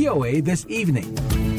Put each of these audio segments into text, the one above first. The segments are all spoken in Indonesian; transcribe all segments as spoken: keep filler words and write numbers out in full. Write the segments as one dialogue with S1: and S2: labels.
S1: V O A This Evening.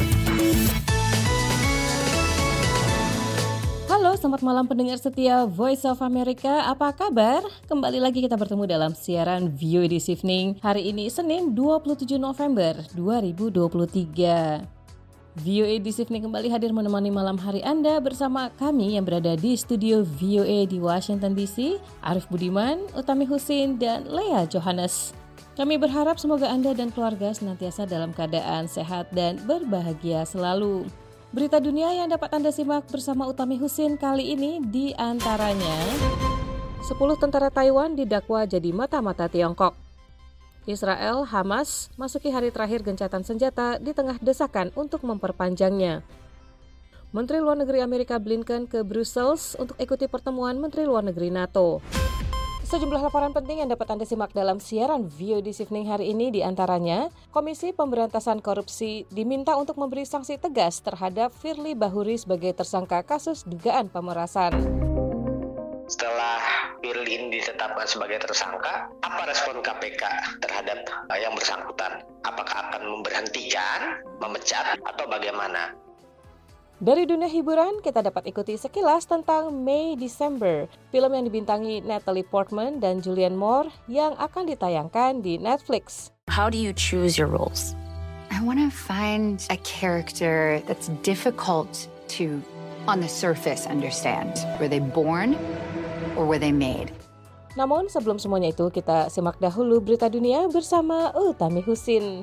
S2: Halo, selamat malam pendengar setia Voice of America. Apa kabar? Kembali lagi kita bertemu dalam siaran V O A This Evening. Hari ini Senin dua puluh tujuh November dua ribu dua puluh tiga. V O A This Evening kembali hadir menemani malam hari Anda bersama kami yang berada di studio V O A di Washington D C, Arif Budiman, Utami Husin, dan Lea Johannes. Kami berharap semoga Anda dan keluarga senantiasa dalam keadaan sehat dan berbahagia selalu. Berita dunia yang dapat Anda simak bersama Utami Husin kali ini di antaranya sepuluh tentara Taiwan didakwa jadi mata-mata Tiongkok. Israel, Hamas, masuki hari terakhir gencatan senjata di tengah desakan untuk memperpanjangnya. Menteri Luar Negeri Amerika Blinken ke Brussels untuk ikuti pertemuan Menteri Luar Negeri NATO. Sejumlah laporan penting yang dapat Anda simak dalam siaran V O A This Evening hari ini di antaranya, Komisi Pemberantasan Korupsi diminta untuk memberi sanksi tegas terhadap Firly Bahuri sebagai tersangka kasus dugaan pemerasan.
S3: Setelah Firly ini ditetapkan sebagai tersangka, apa respon K P K terhadap yang bersangkutan? Apakah akan memberhentikan, memecat, atau bagaimana?
S2: Dari dunia hiburan, kita dapat ikuti sekilas tentang May December, film yang dibintangi Natalie Portman dan Julianne Moore yang akan ditayangkan di Netflix.
S4: How do you choose your roles?
S5: I want to find a character that's difficult to, on the surface, understand. Were they born or were they made?
S2: Namun sebelum semuanya itu, kita simak dahulu berita dunia bersama Utami Husin.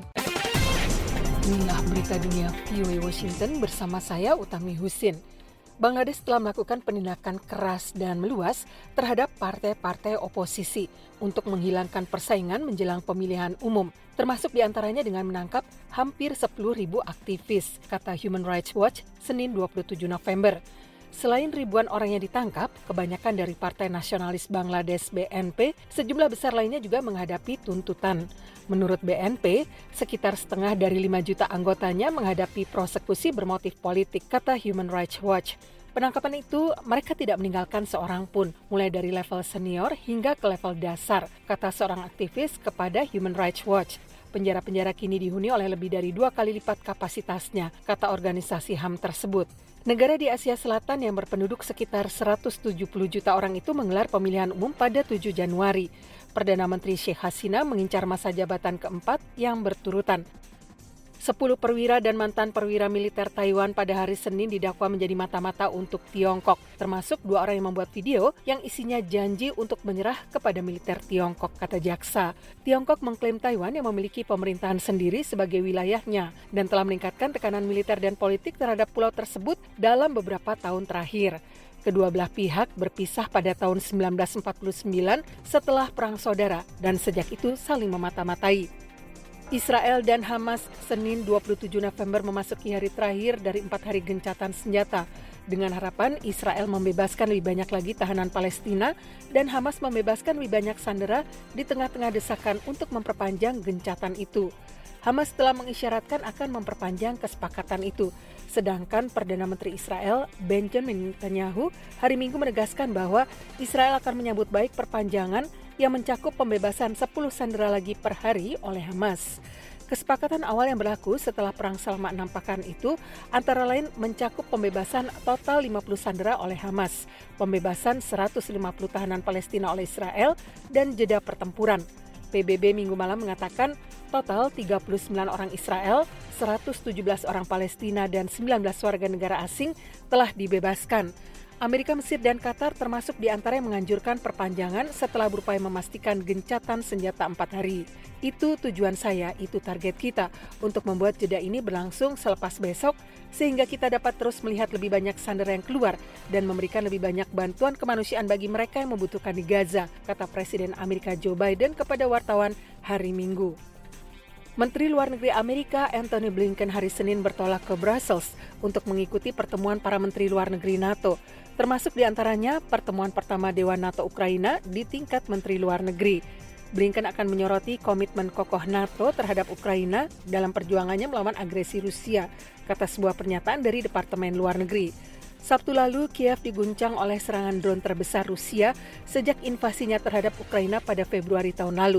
S6: Inilah berita dunia V O A Washington bersama saya Utami Husin. Bangladesh telah melakukan penindakan keras dan meluas terhadap partai-partai oposisi untuk menghilangkan persaingan menjelang pemilihan umum, termasuk diantaranya dengan menangkap hampir sepuluh ribu aktivis, kata Human Rights Watch Senin dua puluh tujuh November. Selain ribuan orang yang ditangkap, kebanyakan dari Partai Nasionalis Bangladesh B N P, sejumlah besar lainnya juga menghadapi tuntutan. Menurut B N P, sekitar setengah dari lima juta anggotanya menghadapi prosekusi bermotif politik, kata Human Rights Watch. Penangkapan itu, mereka tidak meninggalkan seorang pun, mulai dari level senior hingga ke level dasar, kata seorang aktivis kepada Human Rights Watch. Penjara-penjara kini dihuni oleh lebih dari dua kali lipat kapasitasnya, kata organisasi H A M tersebut. Negara di Asia Selatan yang berpenduduk sekitar seratus tujuh puluh juta orang itu menggelar pemilihan umum pada tujuh Januari. Perdana Menteri Sheikh Hasina mengincar masa jabatan keempat yang berturutan. Sepuluh perwira dan mantan perwira militer Taiwan pada hari Senin didakwa menjadi mata-mata untuk Tiongkok, termasuk dua orang yang membuat video yang isinya janji untuk menyerah kepada militer Tiongkok, kata jaksa. Tiongkok mengklaim Taiwan yang memiliki pemerintahan sendiri sebagai wilayahnya dan telah meningkatkan tekanan militer dan politik terhadap pulau tersebut dalam beberapa tahun terakhir. Kedua belah pihak berpisah pada tahun sembilan belas empat puluh sembilan setelah Perang Saudara dan sejak itu saling memata-matai. Israel dan Hamas Senin dua puluh tujuh November memasuki hari terakhir dari empat hari gencatan senjata dengan harapan Israel membebaskan lebih banyak lagi tahanan Palestina dan Hamas membebaskan lebih banyak sandera di tengah-tengah desakan untuk memperpanjang gencatan itu. Hamas telah mengisyaratkan akan memperpanjang kesepakatan itu, sedangkan Perdana Menteri Israel Benjamin Netanyahu hari Minggu menegaskan bahwa Israel akan menyambut baik perpanjangan yang mencakup pembebasan sepuluh sandera lagi per hari oleh Hamas. Kesepakatan awal yang berlaku setelah perang selama enam pekan itu antara lain mencakup pembebasan total lima puluh sandera oleh Hamas, pembebasan seratus lima puluh tahanan Palestina oleh Israel, dan jeda pertempuran. P B B Minggu malam mengatakan total tiga puluh sembilan orang Israel, seratus tujuh belas orang Palestina, dan sembilan belas warga negara asing telah dibebaskan. Amerika, Mesir, dan Qatar termasuk di antara yang menganjurkan perpanjangan setelah berupaya memastikan gencatan senjata empat hari. Itu tujuan saya, itu target kita untuk membuat jeda ini berlangsung selepas besok sehingga kita dapat terus melihat lebih banyak sandera yang keluar dan memberikan lebih banyak bantuan kemanusiaan bagi mereka yang membutuhkan di Gaza, kata Presiden Amerika Joe Biden kepada wartawan hari Minggu. Menteri Luar Negeri Amerika Antony Blinken hari Senin bertolak ke Brussels untuk mengikuti pertemuan para Menteri Luar Negeri NATO, termasuk diantaranya pertemuan pertama Dewan NATO Ukraina di tingkat Menteri Luar Negeri. Blinken akan menyoroti komitmen kokoh NATO terhadap Ukraina dalam perjuangannya melawan agresi Rusia, kata sebuah pernyataan dari Departemen Luar Negeri. Sabtu lalu, Kiev diguncang oleh serangan drone terbesar Rusia sejak invasinya terhadap Ukraina pada Februari tahun lalu.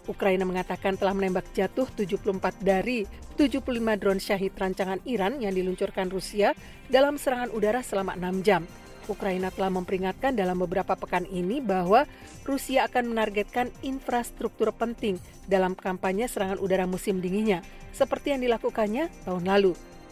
S6: Ukraina mengatakan telah menembak jatuh tujuh puluh empat dari tujuh puluh lima drone Syahid rancangan Iran yang diluncurkan Rusia dalam serangan udara selama enam jam. Ukraina telah memperingatkan dalam beberapa pekan ini bahwa Rusia akan menargetkan infrastruktur penting dalam kampanye serangan udara musim dinginnya, seperti yang dilakukannya tahun lalu.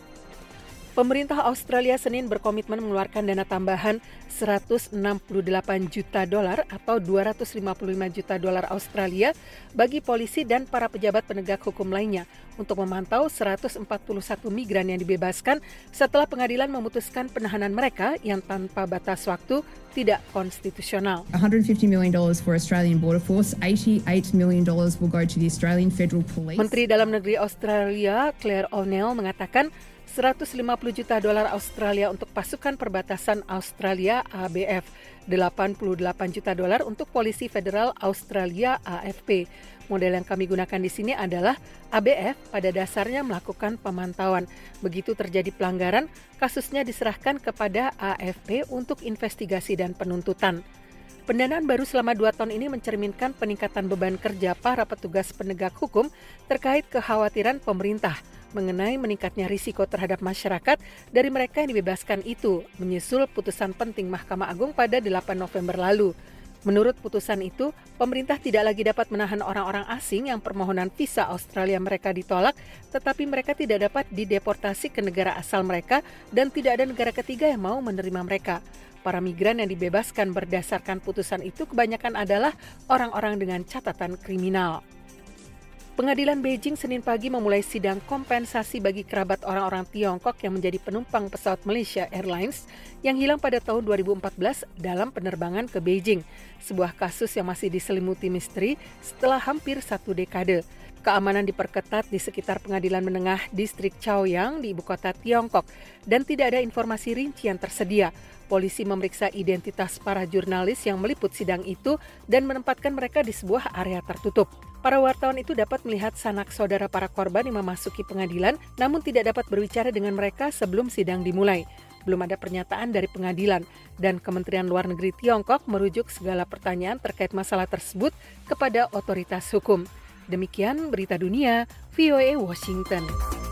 S6: Pemerintah Australia Senin berkomitmen mengeluarkan dana tambahan seratus enam puluh delapan juta dolar atau dua ratus lima puluh lima juta dolar Australia bagi polisi dan para pejabat penegak hukum lainnya untuk memantau seratus empat puluh satu migran yang dibebaskan setelah pengadilan memutuskan penahanan mereka yang tanpa batas waktu tidak konstitusional.
S1: one hundred fifty million dollars for Australian Border Force, eighty-eight million dollars will go to the Australian Federal Police.
S6: Menteri Dalam Negeri Australia Claire O'Neill mengatakan seratus lima puluh juta dolar Australia untuk pasukan perbatasan Australia A B F, delapan puluh delapan juta dolar untuk Polisi Federal Australia A F P. Model yang kami gunakan di sini adalah A B F pada dasarnya melakukan pemantauan. Begitu terjadi pelanggaran, kasusnya diserahkan kepada A F P untuk investigasi dan penuntutan. Pendanaan baru selama dua tahun ini mencerminkan peningkatan beban kerja para petugas penegak hukum terkait kekhawatiran pemerintah mengenai meningkatnya risiko terhadap masyarakat dari mereka yang dibebaskan itu, menyusul putusan penting Mahkamah Agung pada delapan November lalu. Menurut putusan itu, pemerintah tidak lagi dapat menahan orang-orang asing yang permohonan visa Australia mereka ditolak, tetapi mereka tidak dapat dideportasi ke negara asal mereka dan tidak ada negara ketiga yang mau menerima mereka. Para migran yang dibebaskan berdasarkan putusan itu kebanyakan adalah orang-orang dengan catatan kriminal. Pengadilan Beijing Senin pagi memulai sidang kompensasi bagi kerabat orang-orang Tiongkok yang menjadi penumpang pesawat Malaysia Airlines yang hilang pada tahun dua ribu empat belas dalam penerbangan ke Beijing. Sebuah kasus yang masih diselimuti misteri setelah hampir satu dekade. Keamanan diperketat di sekitar pengadilan menengah distrik Chaoyang di ibu kota Tiongkok dan tidak ada informasi rinci yang tersedia. Polisi memeriksa identitas para jurnalis yang meliput sidang itu dan menempatkan mereka di sebuah area tertutup. Para wartawan itu dapat melihat sanak saudara para korban yang memasuki pengadilan, namun tidak dapat berbicara dengan mereka sebelum sidang dimulai. Belum ada pernyataan dari pengadilan, dan Kementerian Luar Negeri Tiongkok merujuk segala pertanyaan terkait masalah tersebut kepada otoritas hukum. Demikian berita dunia, V O A Washington.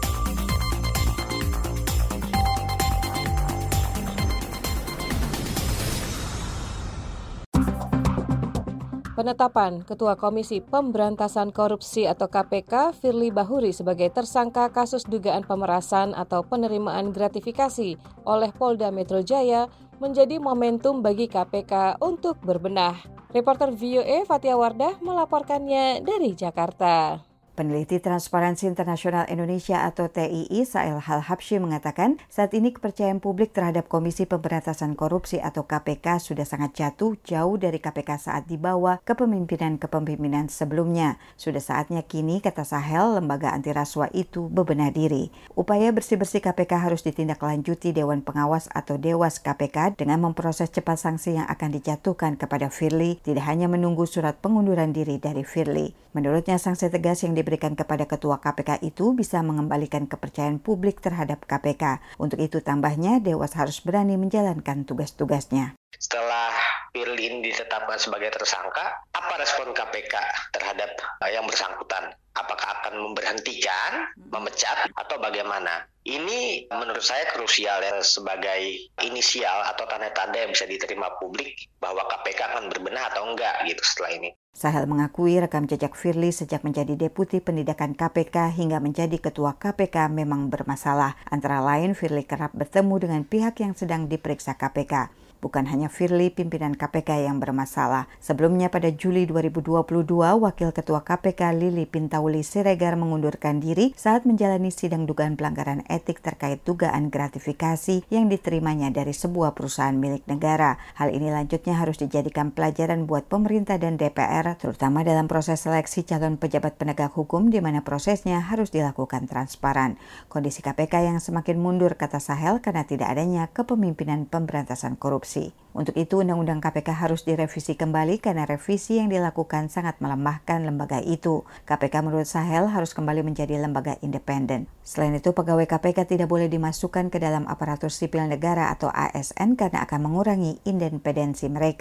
S2: Penetapan Ketua Komisi Pemberantasan Korupsi atau K P K Firly Bahuri sebagai tersangka kasus dugaan pemerasan atau penerimaan gratifikasi oleh Polda Metro Jaya menjadi momentum bagi K P K untuk berbenah. Reporter V O A Fatia Wardah melaporkannya dari Jakarta.
S7: Peneliti Transparansi Internasional Indonesia atau T I I, Sael Hal-Habsyi mengatakan saat ini kepercayaan publik terhadap Komisi Pemberantasan Korupsi atau K P K sudah sangat jatuh jauh dari K P K saat dibawa kepemimpinan-kepemimpinan sebelumnya. Sudah saatnya kini, kata Sahel, lembaga anti rasuah itu bebenah diri. Upaya bersih-bersih K P K harus ditindaklanjuti Dewan Pengawas atau Dewas K P K dengan memproses cepat sanksi yang akan dijatuhkan kepada Firly, tidak hanya menunggu surat pengunduran diri dari Firly. Menurutnya, sanksi tegas yang diberikan kepada Ketua K P K itu bisa mengembalikan kepercayaan publik terhadap K P K. Untuk itu tambahnya, Dewas harus berani menjalankan tugas-tugasnya.
S3: Setelah Firly ini ditetapkan sebagai tersangka, apa respon K P K terhadap yang bersangkutan? Apakah akan memberhentikan, memecat, atau bagaimana? Ini menurut saya krusial ya, sebagai inisial atau tanda-tanda yang bisa diterima publik bahwa K P K akan berbenah atau enggak gitu setelah ini.
S7: Sahel mengakui rekam jejak Firly sejak menjadi Deputi Pendidikan K P K hingga menjadi Ketua K P K memang bermasalah. Antara lain, Firly kerap bertemu dengan pihak yang sedang diperiksa K P K. Bukan hanya Firly, pimpinan K P K yang bermasalah. Sebelumnya pada Juli dua ribu dua puluh dua, Wakil Ketua K P K Lili Pintauli Siregar mengundurkan diri saat menjalani sidang dugaan pelanggaran etik terkait dugaan gratifikasi yang diterimanya dari sebuah perusahaan milik negara. Hal ini lanjutnya harus dijadikan pelajaran buat pemerintah dan D P R, terutama dalam proses seleksi calon pejabat penegak hukum di mana prosesnya harus dilakukan transparan. Kondisi K P K yang semakin mundur, kata Sahel, karena tidak adanya kepemimpinan pemberantasan korupsi. Untuk itu, Undang-Undang K P K harus direvisi kembali karena revisi yang dilakukan sangat melemahkan lembaga itu. K P K menurut Sahel harus kembali menjadi lembaga independen. Selain itu, pegawai K P K tidak boleh dimasukkan ke dalam aparatur sipil negara atau A S N karena akan mengurangi independensi mereka.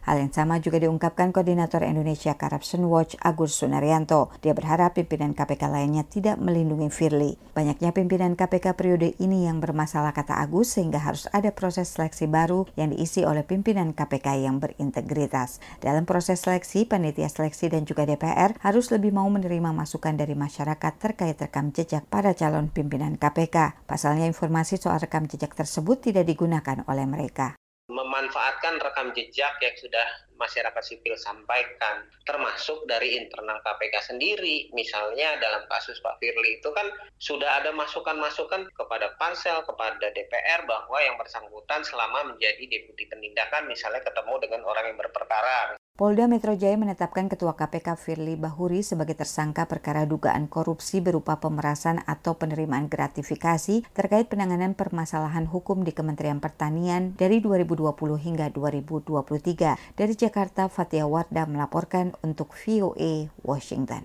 S7: Hal yang sama juga diungkapkan Koordinator Indonesia Corruption Watch Agus Sunaryanto. Dia berharap pimpinan K P K lainnya tidak melindungi Firly. Banyaknya pimpinan K P K periode ini yang bermasalah, kata Agus, sehingga harus ada proses seleksi baru yang diisi oleh pimpinan K P K yang berintegritas. Dalam proses seleksi, panitia seleksi dan juga D P R harus lebih mau menerima masukan dari masyarakat terkait rekam jejak para calon pimpinan K P K. Pasalnya informasi soal rekam jejak tersebut tidak digunakan oleh mereka.
S3: Memanfaatkan rekam jejak yang sudah masyarakat sipil sampaikan, termasuk dari internal K P K sendiri. Misalnya dalam kasus Pak Firly itu kan sudah ada masukan-masukan kepada pansel, kepada D P R bahwa yang bersangkutan selama menjadi deputi penindakan misalnya ketemu dengan orang yang berperkara.
S7: Polda Metro Jaya menetapkan Ketua K P K Firly Bahuri sebagai tersangka perkara dugaan korupsi berupa pemerasan atau penerimaan gratifikasi terkait penanganan permasalahan hukum di Kementerian Pertanian dari dua ribu dua puluh hingga dua ribu dua puluh tiga. Dari Jakarta, Fatia Wardah melaporkan untuk V O A Washington.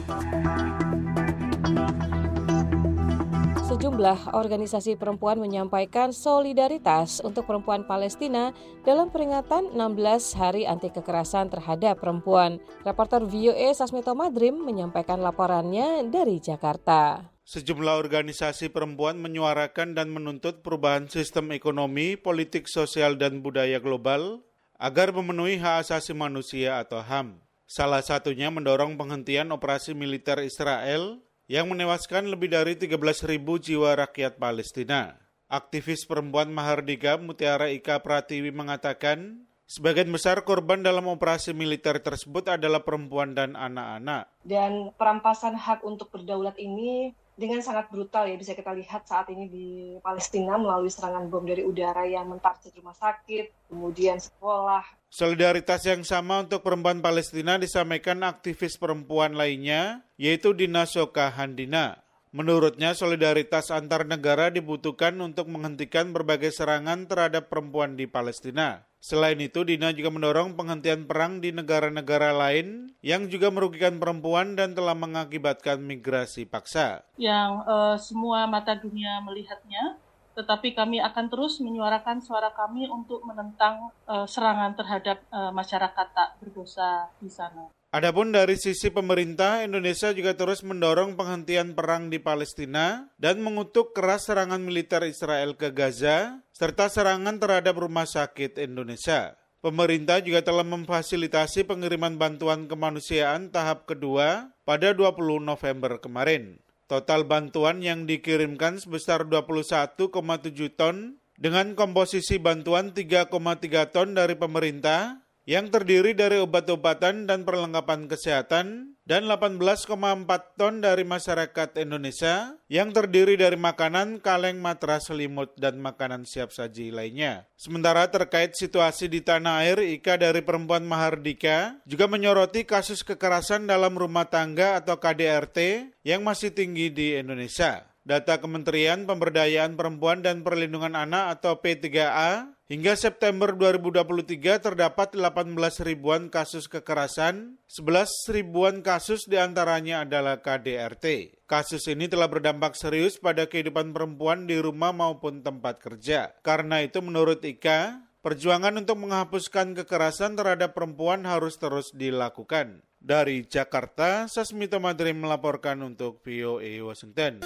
S2: Sejumlah organisasi perempuan menyampaikan solidaritas untuk perempuan Palestina dalam peringatan enam belas Hari Anti Kekerasan Terhadap Perempuan. Reporter V O A Sasmito Madrim menyampaikan laporannya dari Jakarta.
S8: Sejumlah organisasi perempuan menyuarakan dan menuntut perubahan sistem ekonomi, politik, sosial, dan budaya global agar memenuhi hak asasi manusia atau H A M. Salah satunya mendorong penghentian operasi militer Israel yang menewaskan lebih dari tiga belas ribu jiwa rakyat Palestina. Aktivis perempuan Mahardika Mutiara Ika Pratiwi mengatakan, sebagian besar korban dalam operasi militer tersebut adalah perempuan dan anak-anak.
S9: Dan perampasan hak untuk berdaulat ini dengan sangat brutal ya, bisa kita lihat saat ini di Palestina melalui serangan bom dari udara yang mentarget rumah sakit, kemudian sekolah.
S8: Solidaritas yang sama untuk perempuan Palestina disampaikan aktivis perempuan lainnya, yaitu Dina Soka Handina. Menurutnya, solidaritas antar negara dibutuhkan untuk menghentikan berbagai serangan terhadap perempuan di Palestina. Selain itu, Dina juga mendorong penghentian perang di negara-negara lain yang juga merugikan perempuan dan telah mengakibatkan migrasi paksa.
S10: Yang uh, semua mata dunia melihatnya, tetapi kami akan terus menyuarakan suara kami untuk menentang uh, serangan terhadap uh, masyarakat tak berdosa di sana.
S8: Adapun dari sisi pemerintah, Indonesia juga terus mendorong penghentian perang di Palestina dan mengutuk keras serangan militer Israel ke Gaza, serta serangan terhadap rumah sakit Indonesia. Pemerintah juga telah memfasilitasi pengiriman bantuan kemanusiaan tahap kedua pada dua puluh November kemarin. Total bantuan yang dikirimkan sebesar dua puluh satu koma tujuh ton dengan komposisi bantuan tiga koma tiga ton dari pemerintah yang terdiri dari obat-obatan dan perlengkapan kesehatan dan delapan belas koma empat ton dari masyarakat Indonesia yang terdiri dari makanan, kaleng, matras, selimut, dan makanan siap saji lainnya. Sementara terkait situasi di tanah air, Ika dari Perempuan Mahardika juga menyoroti kasus kekerasan dalam rumah tangga atau K D R T yang masih tinggi di Indonesia. Data Kementerian Pemberdayaan Perempuan dan Perlindungan Anak atau P tiga A, hingga September dua ribu dua puluh tiga terdapat delapan belas ribuan kasus kekerasan, sebelas ribuan kasus diantaranya adalah K D R T. Kasus ini telah berdampak serius pada kehidupan perempuan di rumah maupun tempat kerja. Karena itu menurut Ika, perjuangan untuk menghapuskan kekerasan terhadap perempuan harus terus dilakukan. Dari Jakarta, Sasmito Madrim melaporkan untuk V O A Washington.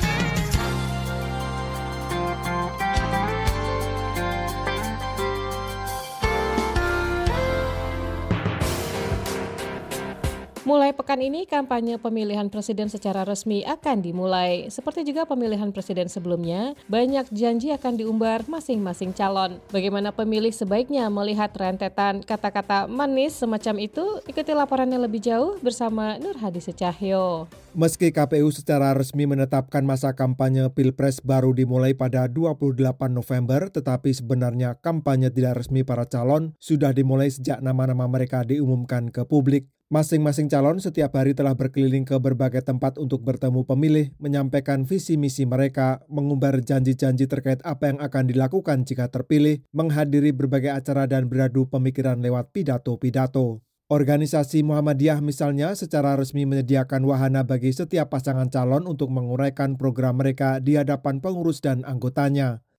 S2: Mulai pekan ini, kampanye pemilihan presiden secara resmi akan dimulai. Seperti juga pemilihan presiden sebelumnya, banyak janji akan diumbar masing-masing calon. Bagaimana pemilih sebaiknya melihat rentetan kata-kata manis semacam itu? Ikuti laporannya lebih jauh bersama Nur Hadi Secahyo.
S11: Meski K P U secara resmi menetapkan masa kampanye Pilpres baru dimulai pada dua puluh delapan November, tetapi sebenarnya kampanye tidak resmi para calon sudah dimulai sejak nama-nama mereka diumumkan ke publik. Masing-masing calon setiap hari telah berkeliling ke berbagai tempat untuk bertemu pemilih, menyampaikan visi misi mereka, mengumbar janji-janji terkait apa yang akan dilakukan jika terpilih, menghadiri berbagai acara dan beradu pemikiran lewat pidato-pidato. Organisasi Muhammadiyah misalnya secara resmi menyediakan wahana bagi setiap pasangan calon untuk menguraikan program mereka di hadapan pengurus dan anggotanya.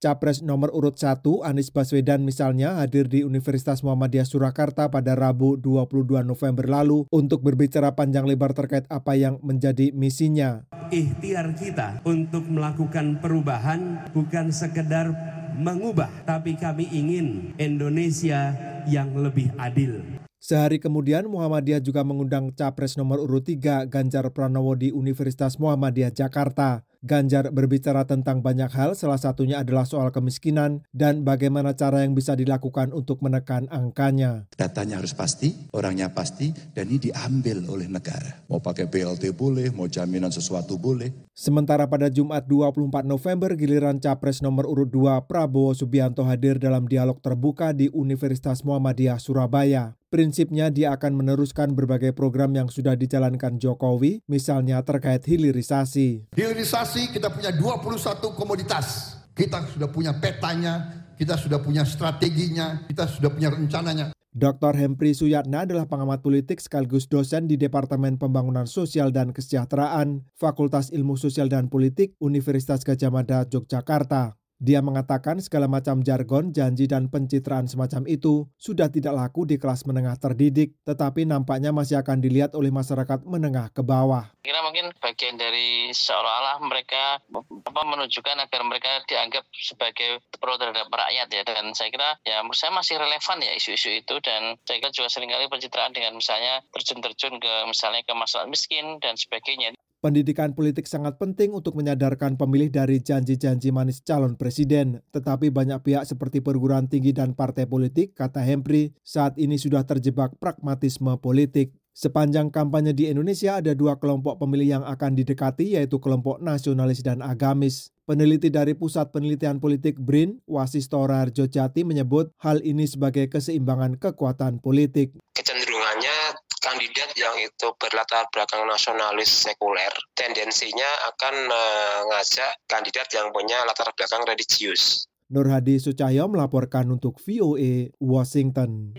S11: Capres nomor urut satu Anies Baswedan misalnya hadir di Universitas Muhammadiyah Surakarta pada Rabu dua puluh dua November lalu untuk berbicara panjang lebar terkait apa yang menjadi misinya.
S12: Ikhtiar kita untuk melakukan perubahan bukan sekedar mengubah, tapi kami ingin Indonesia yang lebih adil.
S11: Sehari kemudian Muhammadiyah juga mengundang Capres nomor urut tiga Ganjar Pranowo di Universitas Muhammadiyah Jakarta. Ganjar berbicara tentang banyak hal, salah satunya adalah soal kemiskinan dan bagaimana cara yang bisa dilakukan untuk menekan angkanya.
S13: Datanya harus pasti, orangnya pasti, dan ini diambil oleh negara. Mau pakai B L T boleh, mau jaminan sesuatu boleh.
S11: Sementara pada Jumat dua puluh empat November, giliran Capres nomor urut dua Prabowo Subianto hadir dalam dialog terbuka di Universitas Muhammadiyah Surabaya. Prinsipnya dia akan meneruskan berbagai program yang sudah dijalankan Jokowi, misalnya terkait hilirisasi.
S14: Hilirisasi kita punya dua puluh satu komoditas. Kita sudah punya petanya, kita sudah punya strateginya, kita sudah punya rencananya.
S11: Doktor Hempri Suyatna adalah pengamat politik sekaligus dosen di Departemen Pembangunan Sosial dan Kesejahteraan, Fakultas Ilmu Sosial dan Politik, Universitas Gadjah Mada, Yogyakarta. Dia mengatakan segala macam jargon, janji, dan pencitraan semacam itu sudah tidak laku di kelas menengah terdidik, tetapi nampaknya masih akan dilihat oleh masyarakat menengah ke bawah.
S15: Kira mungkin bagian dari seolah-olah mereka apa, menunjukkan agar mereka dianggap sebagai pro terhadap rakyat ya, dan saya kira ya menurut saya masih relevan ya isu-isu itu, dan saya kira juga seringkali pencitraan dengan misalnya terjun-terjun ke misalnya ke masalah miskin dan sebagainya.
S11: Pendidikan politik sangat penting untuk menyadarkan pemilih dari janji-janji manis calon presiden. Tetapi banyak pihak seperti perguruan tinggi dan partai politik, kata Hempri, saat ini sudah terjebak pragmatisme politik. Sepanjang kampanye di Indonesia ada dua kelompok pemilih yang akan didekati, yaitu kelompok nasionalis dan agamis. Peneliti dari Pusat Penelitian Politik B R I N, Wasisto Raharjo Jati menyebut hal ini sebagai keseimbangan kekuatan politik.
S16: Kecenderungannya kandidat yang itu berlatar belakang nasionalis sekuler, tendensinya akan mengajak kandidat yang punya latar belakang religius.
S11: Nur Hadi Sucahyo melaporkan untuk V O A Washington.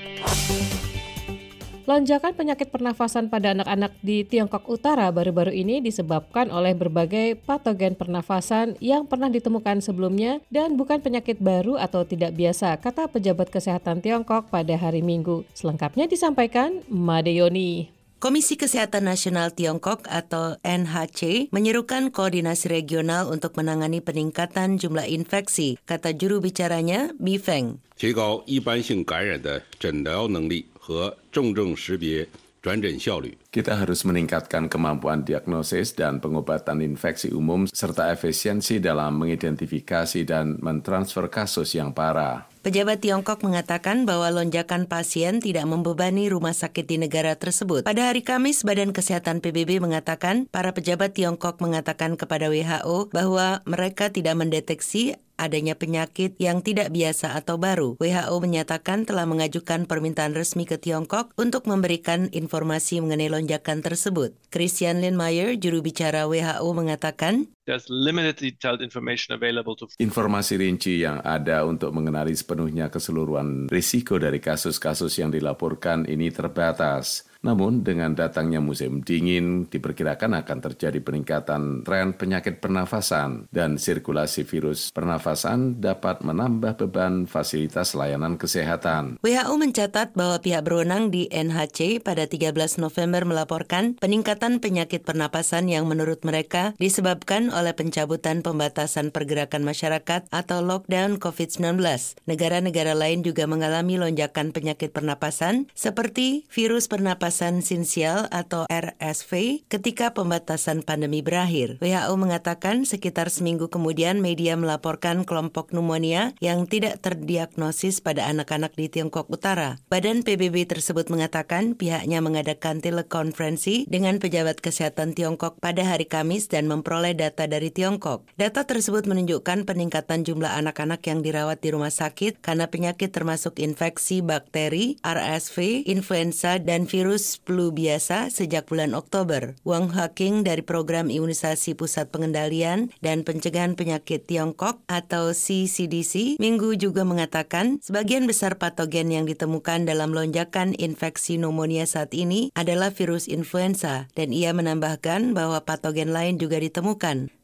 S2: Lonjakan penyakit pernafasan pada anak-anak di Tiongkok Utara baru-baru ini disebabkan oleh berbagai patogen pernafasan yang pernah ditemukan sebelumnya dan bukan penyakit baru atau tidak biasa, kata pejabat kesehatan Tiongkok pada hari Minggu. Selengkapnya disampaikan Made Yoni.
S17: Komisi Kesehatan Nasional Tiongkok atau N H C menyerukan koordinasi regional untuk menangani peningkatan jumlah infeksi, kata juru bicaranya Mi Feng.
S18: 提高一般性感染的诊疗能力和重症识别 Kita
S19: harus meningkatkan kemampuan diagnosis dan pengobatan infeksi umum serta efisiensi dalam mengidentifikasi dan mentransfer kasus yang parah.
S17: Pejabat Tiongkok mengatakan bahwa lonjakan pasien tidak membebani rumah sakit di negara tersebut. Pada hari Kamis, Badan Kesehatan P B B mengatakan para pejabat Tiongkok mengatakan kepada W H O bahwa mereka tidak mendeteksi adanya penyakit yang tidak biasa atau baru. W H O menyatakan telah mengajukan permintaan resmi ke Tiongkok untuk memberikan informasi mengenai lonjakan tersebut. Christian Lindmeier, juru bicara W H O, mengatakan,
S19: There's limited detailed information available to... Informasi rinci yang ada untuk mengenali sepenuhnya keseluruhan risiko dari kasus-kasus yang dilaporkan ini terbatas. Namun dengan datangnya musim dingin, diperkirakan akan terjadi peningkatan tren penyakit pernafasan dan sirkulasi virus pernafasan dapat menambah beban fasilitas layanan kesehatan.
S17: W H O mencatat bahwa pihak berwenang di N H C pada tiga belas November melaporkan peningkatan penyakit pernapasan yang menurut mereka disebabkan oleh pencabutan pembatasan pergerakan masyarakat atau lockdown covid sembilan belas. Negara-negara lain juga mengalami lonjakan penyakit pernapasan seperti virus pernapasan sinsial atau R S V ketika pembatasan pandemi berakhir. W H O mengatakan sekitar seminggu kemudian media melaporkan kelompok pneumonia yang tidak terdiagnosis pada anak-anak di Tiongkok Utara. Badan P B B tersebut mengatakan pihaknya mengadakan telekonferensi dengan pejabat kesehatan Tiongkok pada hari Kamis dan memperoleh data dari Tiongkok. Data tersebut menunjukkan peningkatan jumlah anak-anak yang dirawat di rumah sakit karena penyakit termasuk infeksi bakteri, R S V, influenza, dan virus flu biasa sejak bulan Oktober. Wang Haking dari Program Imunisasi Pusat Pengendalian dan Pencegahan Penyakit Tiongkok atau C C D C Minggu juga mengatakan sebagian besar patogen yang ditemukan dalam lonjakan infeksi pneumonia saat ini adalah virus influenza dan ia menambahkan bahwa patogen lain juga ditemukan.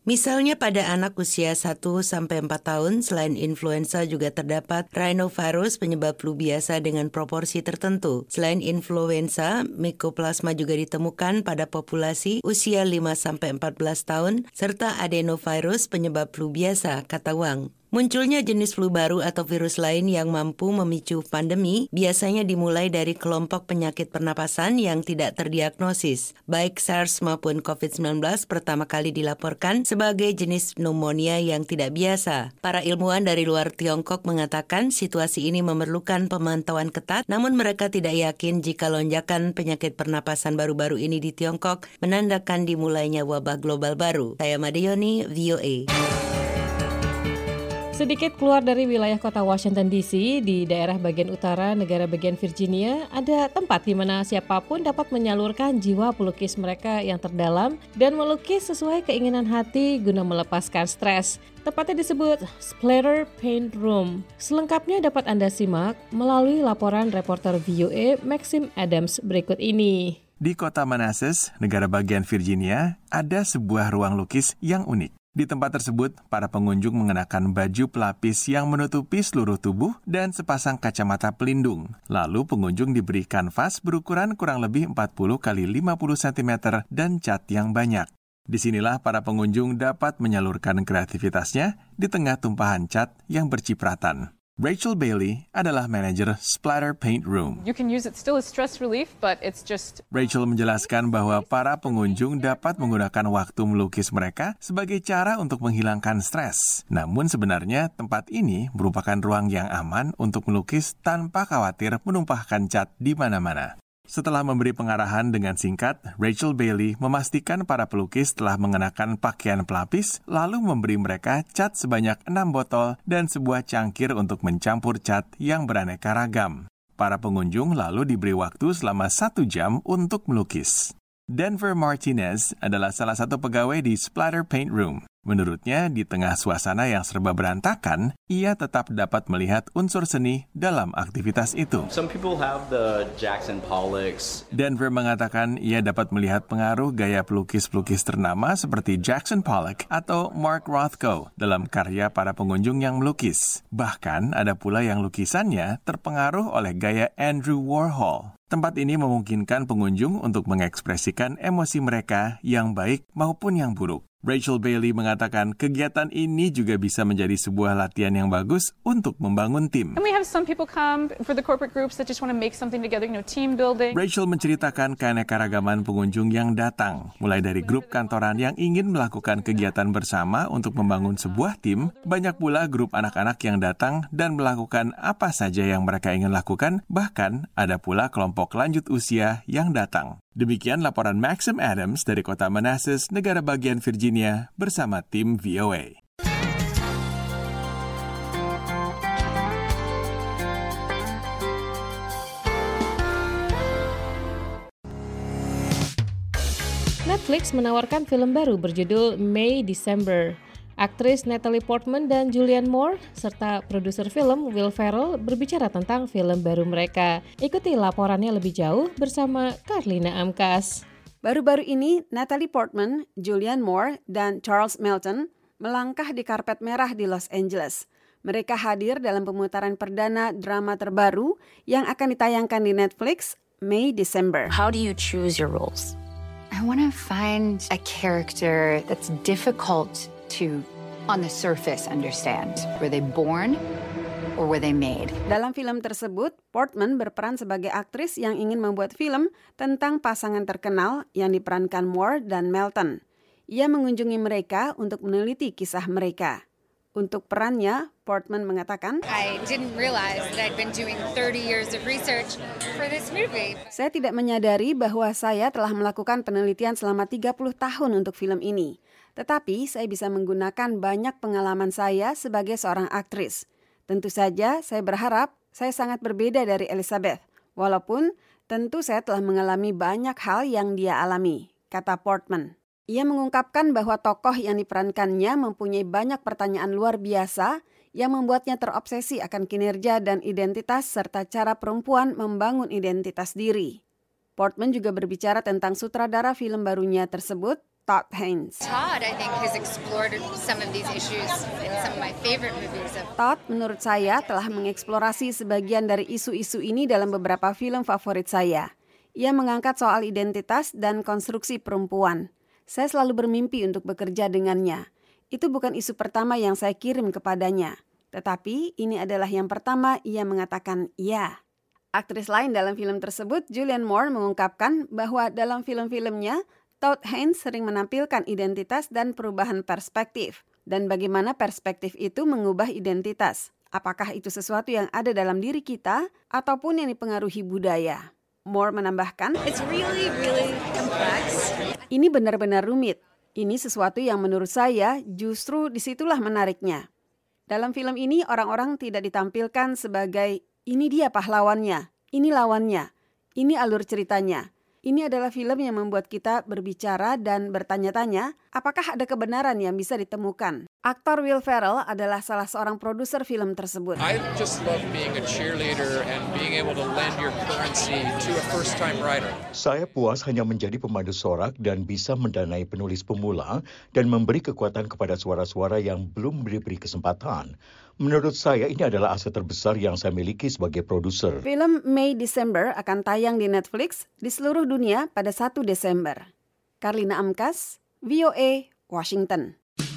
S17: Misalnya pada anak usia satu sampai empat tahun, selain influenza juga terdapat rhinovirus penyebab flu biasa dengan proporsi tertentu. Selain influenza, Mycoplasma juga ditemukan pada populasi usia lima sampai empat belas tahun, serta adenovirus penyebab flu biasa, kata Wang. Munculnya jenis flu baru atau virus lain yang mampu memicu pandemi biasanya dimulai dari kelompok penyakit pernapasan yang tidak terdiagnosis. Baik SARS maupun covid sembilan belas pertama kali dilaporkan sebagai jenis pneumonia yang tidak biasa. Para ilmuwan dari luar Tiongkok mengatakan situasi ini memerlukan pemantauan ketat, namun mereka tidak yakin jika lonjakan penyakit pernapasan baru-baru ini di Tiongkok menandakan dimulainya wabah global baru. Saya Madeyoni, V O A.
S2: Sedikit keluar dari wilayah kota Washington D C, di daerah bagian utara negara bagian Virginia, ada tempat di mana siapapun dapat menyalurkan jiwa pelukis mereka yang terdalam dan melukis sesuai keinginan hati guna melepaskan stres. Tempatnya disebut Splatter Paint Room. Selengkapnya dapat Anda simak melalui laporan reporter V O A Maxim Adams berikut ini.
S20: Di kota Manassas, negara bagian Virginia, ada sebuah ruang lukis yang unik. Di tempat tersebut, para pengunjung mengenakan baju pelapis yang menutupi seluruh tubuh dan sepasang kacamata pelindung. Lalu pengunjung diberi kanvas berukuran kurang lebih empat puluh kali lima puluh sentimeter dan cat yang banyak. Disinilah para pengunjung dapat menyalurkan kreativitasnya di tengah tumpahan cat yang bercipratan. Rachel Bailey adalah manajer Splatter Paint Room.
S21: You can use it still as stress relief, but it's just...
S20: Rachel menjelaskan bahwa para pengunjung dapat menggunakan waktu melukis mereka sebagai cara untuk menghilangkan stres. Namun sebenarnya tempat ini merupakan ruang yang aman untuk melukis tanpa khawatir menumpahkan cat di mana-mana. Setelah memberi pengarahan dengan singkat, Rachel Bailey memastikan para pelukis telah mengenakan pakaian pelapis, lalu memberi mereka cat sebanyak enam botol dan sebuah cangkir untuk mencampur cat yang beraneka ragam. Para pengunjung lalu diberi waktu selama satu jam untuk melukis. Denver Martinez adalah salah satu pegawai di Splatter Paint Room. Menurutnya, di tengah suasana yang serba berantakan, ia tetap dapat melihat unsur seni dalam aktivitas itu.
S22: Some people have the Jackson Pollocks.
S20: Denver mengatakan ia dapat melihat pengaruh gaya pelukis-pelukis ternama seperti Jackson Pollock atau Mark Rothko dalam karya para pengunjung yang melukis. Bahkan ada pula yang lukisannya terpengaruh oleh gaya Andrew Warhol. Tempat ini memungkinkan pengunjung untuk mengekspresikan emosi mereka yang baik maupun yang buruk. Rachel Bailey mengatakan kegiatan ini juga bisa menjadi sebuah latihan yang bagus untuk membangun tim.
S21: And we have some people come for the corporate groups that just want to make something together, you know, team building.
S20: Rachel menceritakan keanekaragaman pengunjung yang datang, mulai dari grup kantoran yang ingin melakukan kegiatan bersama untuk membangun sebuah tim, banyak pula grup anak-anak yang datang dan melakukan apa saja yang mereka ingin lakukan, bahkan ada pula kelompok lanjut usia yang datang. Demikian laporan Maxim Adams dari kota Manassas, negara bagian Virginia, bersama tim V O A.
S2: Netflix menawarkan film baru berjudul May December. Aktris Natalie Portman dan Julianne Moore serta produser film Will Ferrell berbicara tentang film baru mereka. Ikuti laporannya lebih jauh bersama Carlina Amkas.
S23: Baru-baru ini, Natalie Portman, Julianne Moore, dan Charles Melton melangkah di karpet merah di Los Angeles. Mereka hadir dalam pemutaran perdana drama terbaru yang akan ditayangkan di Netflix May December.
S4: How do you choose your roles?
S5: I want to find a character that's difficult to, on the surface, understand. Were they born or were they made?
S23: Dalam film tersebut, Portman berperan sebagai aktris yang ingin membuat film tentang pasangan terkenal yang diperankan Moore dan Melton. Ia mengunjungi mereka untuk meneliti kisah mereka. Untuk perannya, Portman mengatakan,
S24: I didn't realize that I'd been doing thirty years of research for this movie.
S23: Saya tidak menyadari bahwa saya telah melakukan penelitian selama tiga puluh tahun untuk film ini. Tetapi saya bisa menggunakan banyak pengalaman saya sebagai seorang aktris. Tentu saja saya berharap saya sangat berbeda dari Elizabeth. Walaupun tentu saya telah mengalami banyak hal yang dia alami, kata Portman. Ia mengungkapkan bahwa tokoh yang diperankannya mempunyai banyak pertanyaan luar biasa yang membuatnya terobsesi akan kinerja dan identitas serta cara perempuan membangun identitas diri. Portman juga berbicara tentang sutradara film barunya tersebut, Todd Haynes.
S24: Todd, I think, has explored some of these issues in some of my favorite movies. Of-
S23: Todd, menurut saya, telah mengeksplorasi sebagian dari isu-isu ini dalam beberapa film favorit saya. Ia mengangkat soal identitas dan konstruksi perempuan. Saya selalu bermimpi untuk bekerja dengannya. Itu bukan isu pertama yang saya kirim kepadanya. Tetapi ini adalah yang pertama ia mengatakan iya. Aktris lain dalam film tersebut, Julianne Moore, mengungkapkan bahwa dalam film-filmnya, Todd Haynes sering menampilkan identitas dan perubahan perspektif. Dan bagaimana perspektif itu mengubah identitas. Apakah itu sesuatu yang ada dalam diri kita ataupun yang dipengaruhi budaya? Moore menambahkan,
S24: It's really, really complex.
S23: Ini benar-benar rumit. Ini sesuatu yang menurut saya justru disitulah menariknya. Dalam film ini orang-orang tidak ditampilkan sebagai ini dia pahlawannya, ini lawannya, ini alur ceritanya. Ini adalah film yang membuat kita berbicara dan bertanya-tanya, apakah ada kebenaran yang bisa ditemukan? Aktor Will Ferrell adalah salah seorang produser film tersebut.
S1: I just love being a cheerleader and being able to lend your currency to a first-time writer.
S3: Saya puas hanya menjadi pemandu sorak dan bisa mendanai penulis pemula dan memberi kekuatan kepada suara-suara yang belum diberi kesempatan. Menurut saya ini adalah aset terbesar yang saya miliki sebagai produser.
S23: Film May December akan tayang di Netflix di seluruh dunia pada satu Desember. Karlina Amkas, V O A, Washington.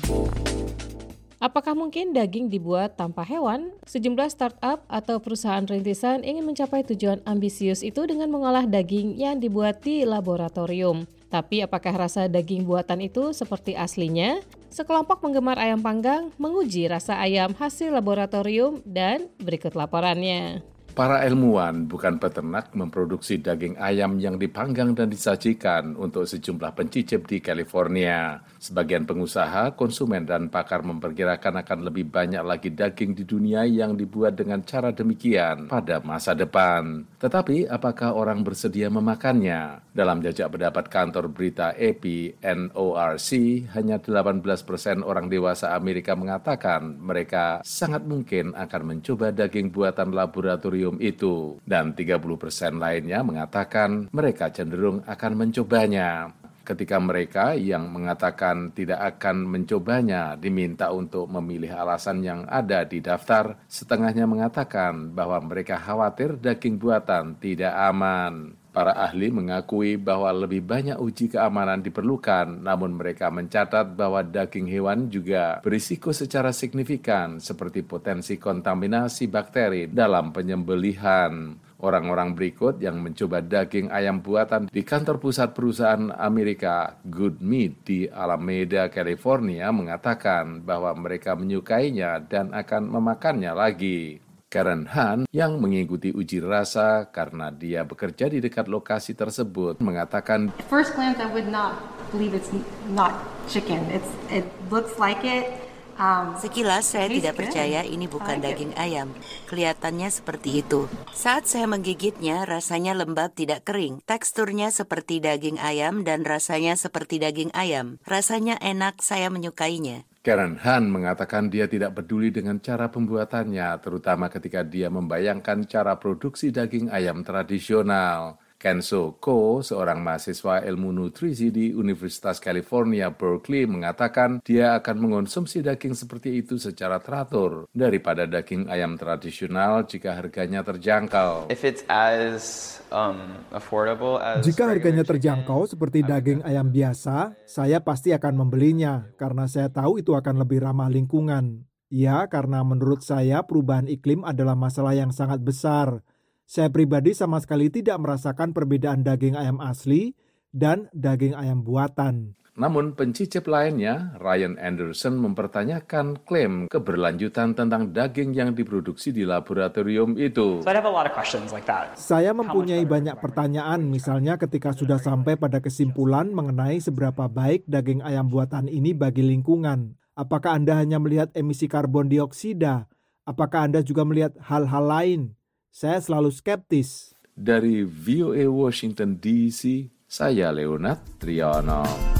S2: Apakah mungkin daging dibuat tanpa hewan? Sejumlah startup atau perusahaan rintisan ingin mencapai tujuan ambisius itu dengan mengolah daging yang dibuat di laboratorium. Tapi apakah rasa daging buatan itu seperti aslinya? Sekelompok penggemar ayam panggang menguji rasa ayam hasil laboratorium dan berikut laporannya.
S19: Para ilmuwan, bukan peternak, memproduksi daging ayam yang dipanggang dan disajikan untuk sejumlah pencicip di California. Sebagian pengusaha, konsumen, dan pakar memperkirakan akan lebih banyak lagi daging di dunia yang dibuat dengan cara demikian pada masa depan. Tetapi, apakah orang bersedia memakannya? Dalam jajak pendapat kantor berita A P N O R C, hanya delapan belas persen orang dewasa Amerika mengatakan mereka sangat mungkin akan mencoba daging buatan laboratorium itu, dan tiga puluh persen lainnya mengatakan mereka cenderung akan mencobanya. Ketika mereka yang mengatakan tidak akan mencobanya diminta untuk memilih alasan yang ada di daftar, setengahnya mengatakan bahwa mereka khawatir daging buatan tidak aman. Para ahli mengakui bahwa lebih banyak uji keamanan diperlukan, namun mereka mencatat bahwa daging hewan juga berisiko secara signifikan seperti potensi kontaminasi bakteri dalam penyembelihan. Orang-orang berikut yang mencoba daging ayam buatan di kantor pusat perusahaan Amerika Good Meat di Alameda, California mengatakan bahwa mereka menyukainya dan akan memakannya lagi. Karen Han yang mengikuti uji rasa karena dia bekerja di dekat lokasi tersebut mengatakan,
S6: At first glance I would not believe it's not chicken. It's it looks like it. Um,
S17: Sekilas saya tidak percaya ini bukan daging ayam. Kelihatannya seperti itu. Saat saya menggigitnya, rasanya lembab tidak kering. Teksturnya seperti daging ayam dan rasanya seperti daging ayam. Rasanya enak, saya menyukainya.
S19: Karen Han mengatakan dia tidak peduli dengan cara pembuatannya, terutama ketika dia membayangkan cara produksi daging ayam tradisional. Kenzo Ko, seorang mahasiswa ilmu nutrisi di Universitas California, Berkeley, mengatakan dia akan mengonsumsi daging seperti itu secara teratur daripada daging ayam tradisional jika harganya terjangkau.
S7: If it's as um, affordable as
S11: Jika harganya terjangkau seperti daging ayam biasa, saya pasti akan membelinya karena saya tahu itu akan lebih ramah lingkungan. Ya, karena menurut saya perubahan iklim adalah masalah yang sangat besar. Saya pribadi sama sekali tidak merasakan perbedaan daging ayam asli dan daging ayam buatan.
S19: Namun pencicip lainnya, Ryan Anderson, mempertanyakan klaim keberlanjutan tentang daging yang diproduksi di laboratorium itu.
S7: So I have a lot of questions like that.
S11: Saya mempunyai banyak pertanyaan, misalnya ketika sudah sampai pada kesimpulan mengenai seberapa baik daging ayam buatan ini bagi lingkungan. Apakah Anda hanya melihat emisi karbon dioksida? Apakah Anda juga melihat hal-hal lain? Saya selalu skeptis.
S19: Dari V O A Washington D C, saya Leonard Triyono.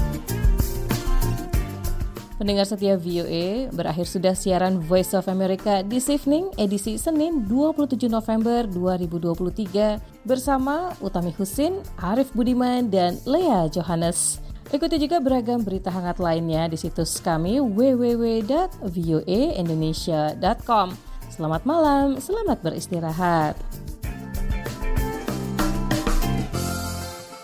S2: Pendengar setia V O A, berakhir sudah siaran Voice of America This Evening, edisi Senin dua puluh tujuh November dua ribu dua puluh tiga bersama Utami Husin, Arif Budiman, dan Lea Johannes. Ikuti juga beragam berita hangat lainnya di situs kami w w w dot v o a indonesia dot com. Selamat malam, selamat beristirahat.